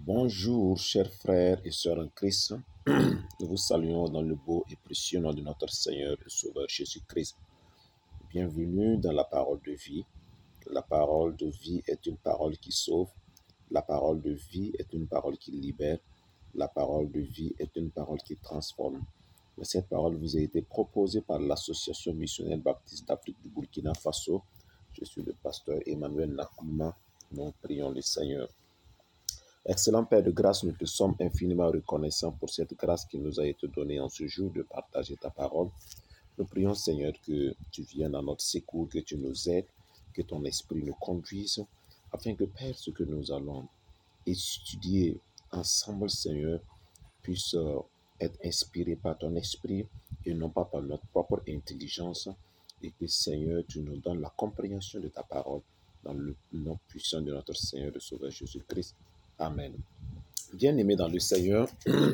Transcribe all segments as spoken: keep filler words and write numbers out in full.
Bonjour, chers frères et sœurs en Christ. Nous vous saluons dans le beau et précieux nom de notre Seigneur et Sauveur Jésus-Christ. Bienvenue dans la parole de vie. La parole de vie est une parole qui sauve. La parole de vie est une parole qui libère. La parole de vie est une parole qui transforme. Mais cette parole vous a été proposée par l'Association missionnaire baptiste d'Afrique du Burkina Faso. Je suis le pasteur Emmanuel Nakouma. Nous prions le Seigneur. Excellent Père de grâce, nous te sommes infiniment reconnaissants pour cette grâce qui nous a été donnée en ce jour de partager ta parole. Nous prions, Seigneur, que tu viennes à notre secours, que tu nous aides, que ton esprit nous conduise, afin que, Père, ce que nous allons étudier ensemble, Seigneur, puisse être inspiré par ton esprit et non pas par notre propre intelligence. Et que, Seigneur, tu nous donnes la compréhension de ta parole dans le nom puissant de notre Seigneur et Sauveur Jésus-Christ. Amen. Bien-aimés dans le Seigneur,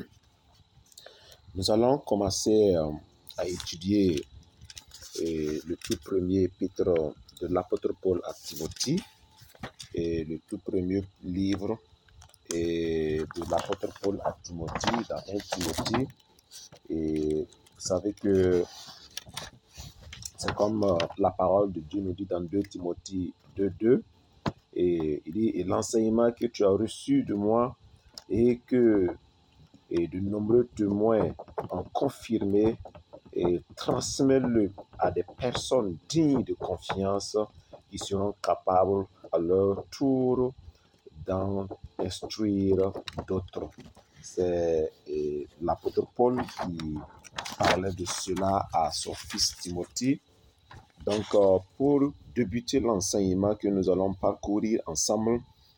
nous allons commencer euh, à étudier euh, le tout premier épître de l'apôtre Paul à Timothée et le tout premier livre et de l'apôtre Paul à Timothée, dans un Timothée. Et vous savez que c'est comme euh, la parole de Dieu nous dit dans deux Timothée deux deux. Et il dit, et l'enseignement que tu as reçu de moi et que et de nombreux témoins ont confirmé, et transmets-le à des personnes dignes de confiance qui seront capables à leur tour d'en instruire d'autres. C'est l'apôtre Paul qui parlait de cela à son fils Timothée. Donc, euh, pour débuter l'enseignement que nous allons parcourir ensemble,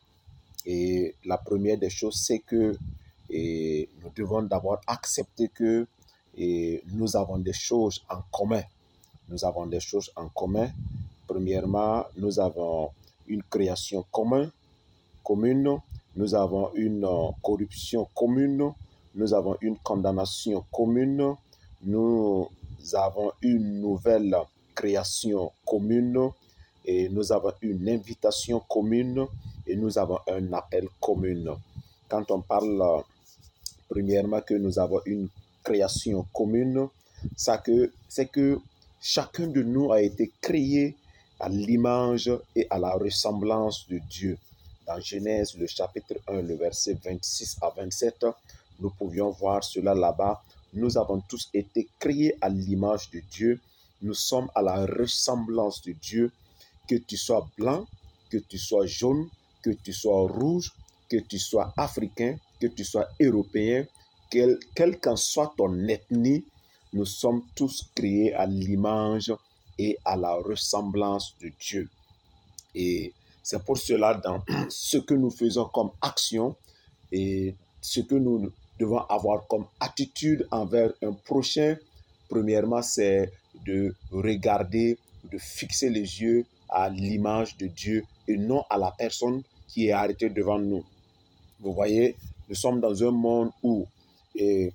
et la première des choses, c'est que et nous devons d'abord accepter que et nous avons des choses en commun. Nous avons des choses en commun. Premièrement, nous avons une création commune, commune. Nous avons une uh, corruption commune. Nous avons une condamnation commune. Nous avons une nouvelle création commune. Et nous avons une invitation commune. Et nous avons un appel commun. Quand on parle uh, premièrement que nous avons une création commune, c'est que, c'est que chacun de nous a été créé à l'image et à la ressemblance de Dieu. Dans Genèse, le chapitre un, le verset vingt-six à vingt-sept, nous pouvions voir cela là-bas. Nous avons tous été créés à l'image de Dieu. Nous sommes à la ressemblance de Dieu. Que tu sois blanc, que tu sois jaune, que tu sois rouge, que tu sois africain, que tu sois européen, quelle quel qu'en soit ton ethnie, nous sommes tous créés à l'image et à la ressemblance de Dieu. Et c'est pour cela, dans ce que nous faisons comme action et ce que nous devons avoir comme attitude envers un prochain, premièrement, c'est de regarder, de fixer les yeux à l'image de Dieu et non à la personne qui est arrêtée devant nous. Vous voyez, nous sommes dans un monde où et,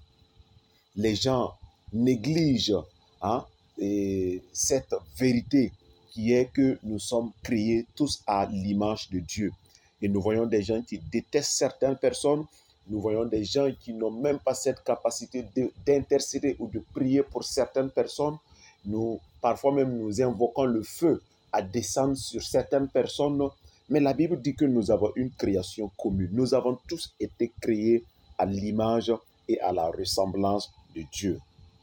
les gens négligent hein, et cette vérité qui est que nous sommes créés tous à l'image de Dieu. Et nous voyons des gens qui détestent certaines personnes, nous voyons des gens qui n'ont même pas cette capacité de, d'intercéder ou de prier pour certaines personnes. Nous, parfois même, nous invoquons le feu à descendre sur certaines personnes. Mais la Bible dit que nous avons une création commune. Nous avons tous été créés à l'image et à la ressemblance de Dieu.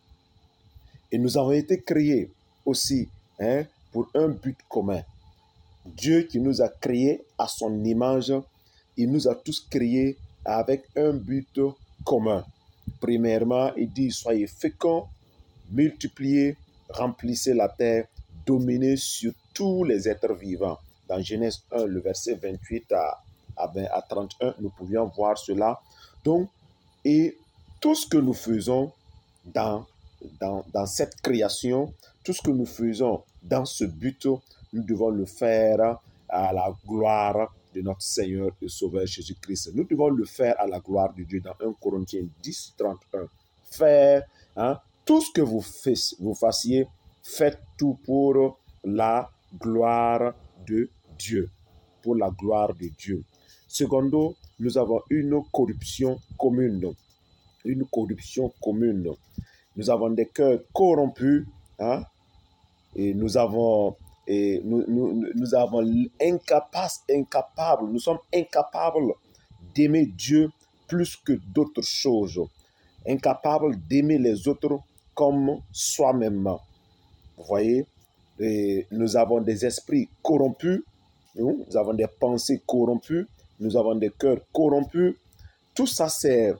Et nous avons été créés aussi hein, pour un but commun. Dieu qui nous a créés à son image, il nous a tous créés avec un but commun. Premièrement, il dit, soyez féconds, multipliez, remplissez la terre, dominez sur tous les êtres vivants. Dans Genèse un, le verset vingt-huit à, à, vingt, à trente et un, nous pouvions voir cela. Donc, et tout ce que nous faisons dans, dans, dans cette création, tout ce que nous faisons dans ce but, nous devons le faire à la gloire de notre Seigneur et Sauveur Jésus-Christ. Nous devons le faire à la gloire de Dieu dans un Corinthiens dix, trente et un. Faire hein, tout ce que vous, faites, vous fassiez, faites tout pour la gloire de Dieu. Pour la gloire de Dieu. Secondo, nous avons une corruption commune. Une corruption commune. Nous avons des cœurs corrompus, hein, et nous avons, et nous, nous, nous avons incapables, incapables, nous sommes incapables d'aimer Dieu plus que d'autres choses, incapables d'aimer les autres comme soi-même. Vous voyez, et nous avons des esprits corrompus, nous avons des pensées corrompues, nous avons des cœurs corrompus. Tout ça, c'est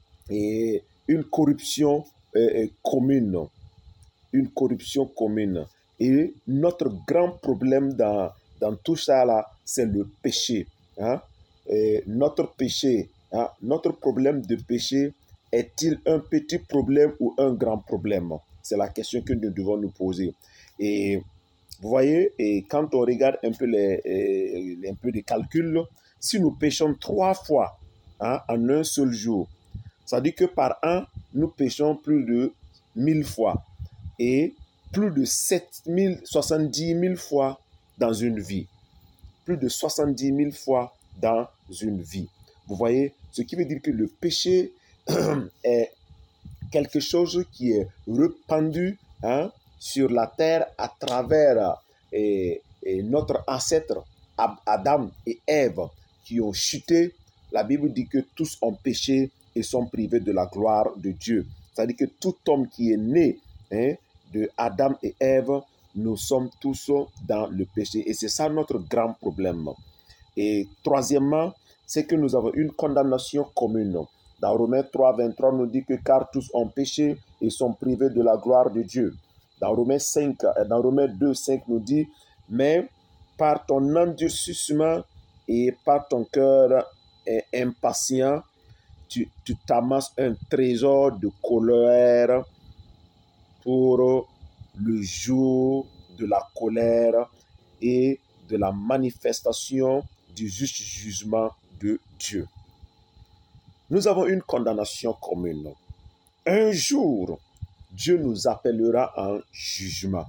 et une corruption euh, commune, une corruption commune. Et notre grand problème dans, dans tout ça là, c'est le péché. Hein? Et notre péché, hein? Notre problème de péché est-il un petit problème ou un grand problème? C'est la question que nous devons nous poser. Et vous voyez, et quand on regarde un peu les, les un peu des calculs, si nous péchons trois fois, hein, en un seul jour, ça dit que par an, nous péchons plus de mille fois et plus de sept mille, soixante-dix mille fois dans une vie. Plus de soixante-dix mille fois dans une vie. Vous voyez, ce qui veut dire que le péché est quelque chose qui est répandu, hein, sur la terre à travers et, et notre ancêtre Adam et Ève qui ont chuté. La Bible dit que tous ont péché et sont privés de la gloire de Dieu. C'est-à-dire que tout homme qui est né, hein, de Adam et Ève, nous sommes tous dans le péché. Et c'est ça notre grand problème. Et troisièmement, c'est que nous avons une condamnation commune. Dans Romains trois, vingt-trois, nous dit que car tous ont péché et sont privés de la gloire de Dieu. Dans Romains cinq, dans Romains deux, cinq nous dit, mais par ton endurcissement et par ton cœur impatient, Tu, tu t'amasses un trésor de colère pour le jour de la colère et de la manifestation du juste jugement de Dieu. Nous avons une condamnation commune. Un jour, Dieu nous appellera en jugement.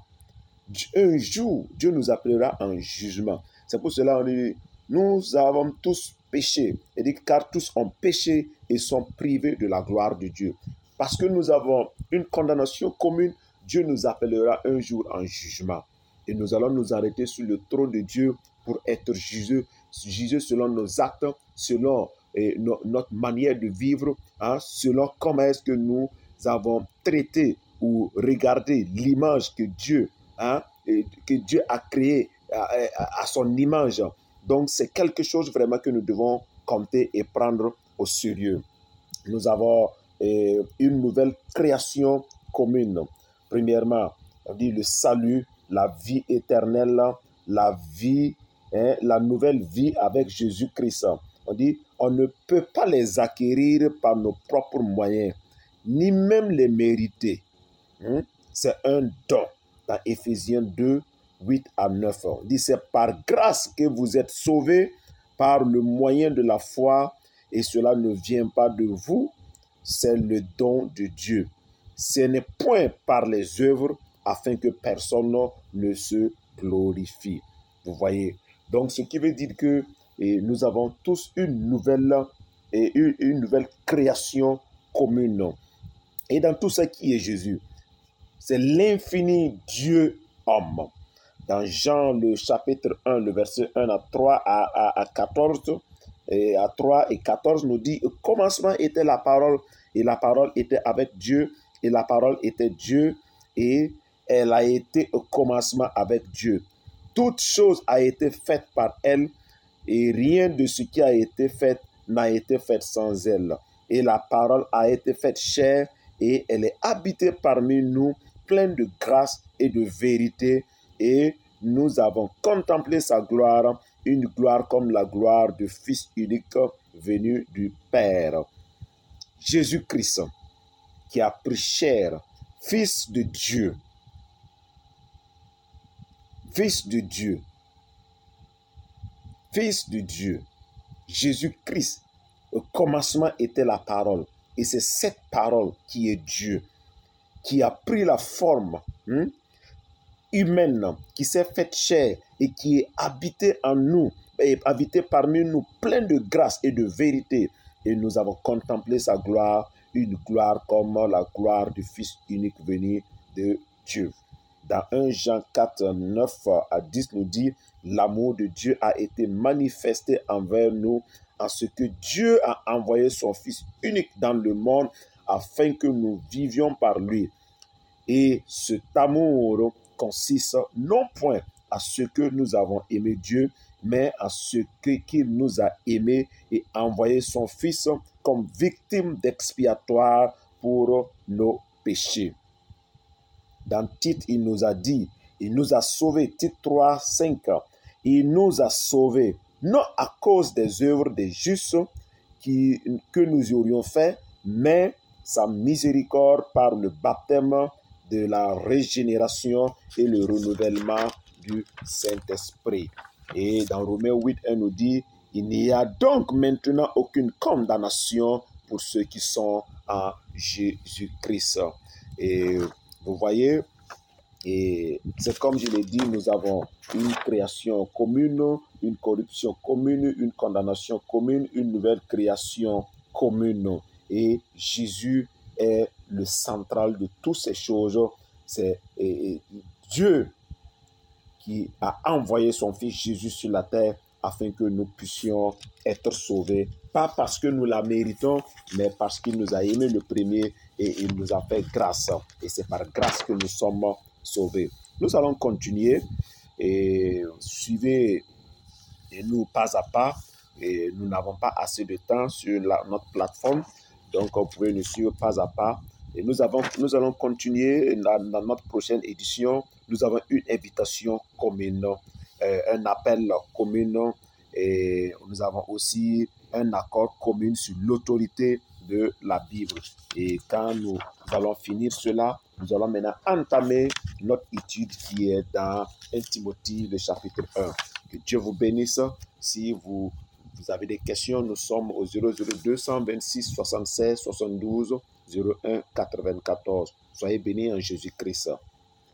Un jour, Dieu nous appellera en jugement. C'est pour cela qu'on dit, nous avons tous péché. Il dit, car tous ont péché et sont privés de la gloire de Dieu. Parce que nous avons une condamnation commune, Dieu nous appellera un jour en jugement. Et nous allons nous arrêter sur le trône de Dieu pour être jugés, jugés selon nos actes, selon eh, no, notre manière de vivre, hein, selon comment est-ce que nous avons traité ou regardé l'image que Dieu, hein, que Dieu a créée à, à, à son image. Donc, c'est quelque chose vraiment que nous devons compter et prendre au sérieux. Nous avons eh, une nouvelle création commune. Premièrement, on dit le salut, la vie éternelle, la vie, hein, la nouvelle vie avec Jésus-Christ. On dit, on ne peut pas les acquérir par nos propres moyens, ni même les mériter. Hein? C'est un don. Dans Éphésiens deux, huit à neuf. On dit, c'est par grâce que vous êtes sauvés par le moyen de la foi, et cela ne vient pas de vous, c'est le don de Dieu. Ce n'est point par les œuvres, afin que personne ne se glorifie. Vous voyez? Donc, ce qui veut dire que et nous avons tous une nouvelle, et une, une nouvelle création commune. Et dans tout ce qui est Jésus, c'est l'infini Dieu homme. Dans Jean, le chapitre un, le verset un à trois à, à, à quatorze, et à trois et quatorze nous dit, au commencement était la parole, et la parole était avec Dieu, et la parole était Dieu, et elle a été au commencement avec Dieu. Toute chose a été faite par elle, et rien de ce qui a été fait n'a été fait sans elle. Et la parole a été faite chair, et elle est habitée parmi nous, pleine de grâce et de vérité, et nous avons contemplé sa gloire, une gloire comme la gloire du Fils unique venu du Père. Jésus-Christ, qui a pris chair, Fils de Dieu, Fils de Dieu, Fils de Dieu, Jésus-Christ, au commencement était la parole, et c'est cette parole qui est Dieu, qui a pris la forme hein, humaine, qui s'est faite chair et qui est habitée en nous habité parmi nous plein de grâce et de vérité. Et nous avons contemplé sa gloire, une gloire comme la gloire du Fils unique venu de Dieu. Dans premier Jean quatre, neuf à dix nous dit, l'amour de Dieu a été manifesté envers nous en ce que Dieu a envoyé son Fils unique dans le monde afin que nous vivions par lui. Et cet amour consiste non point à ce que nous avons aimé Dieu, mais à ce qu'il nous a aimés et envoyé son Fils comme victime d'expiatoire pour nos péchés. Dans Tite, il nous a dit, il nous a sauvés, Tite trois, cinq, il nous a sauvés, non à cause des œuvres des justes qui, que nous aurions fait, mais sa miséricorde par le baptême de la régénération et le renouvellement du Saint-Esprit. Et dans Romains huit, un nous dit, il n'y a donc maintenant aucune condamnation pour ceux qui sont en Jésus-Christ. Et vous voyez, et c'est comme je l'ai dit, nous avons une création commune, une corruption commune, une condamnation commune, une nouvelle création commune. Et Jésus est le central de toutes ces choses. C'est et, et Dieu qui a envoyé son Fils Jésus sur la terre afin que nous puissions être sauvés. Pas parce que nous la méritons, mais parce qu'il nous a aimés le premier et il nous a fait grâce. Et c'est par grâce que nous sommes sauvés. Nous allons continuer et suivez et nous pas à pas. Et nous n'avons pas assez de temps sur la, notre plateforme. Donc, vous pouvez nous suivre pas à pas. Et nous, avons, nous allons continuer dans, dans notre prochaine édition. Nous avons une invitation commune, euh, un appel commun. Et nous avons aussi un accord commun sur l'autorité de la Bible. Et quand nous allons finir cela, nous allons maintenant entamer notre étude qui est dans premier Timothée, le chapitre un. Que Dieu vous bénisse. Si vous, vous avez des questions, nous sommes au zéro zéro deux cent vingt-six soixante-seize soixante-douze zéro un quatre-vingt-quatorze. Soyez bénis en Jésus-Christ.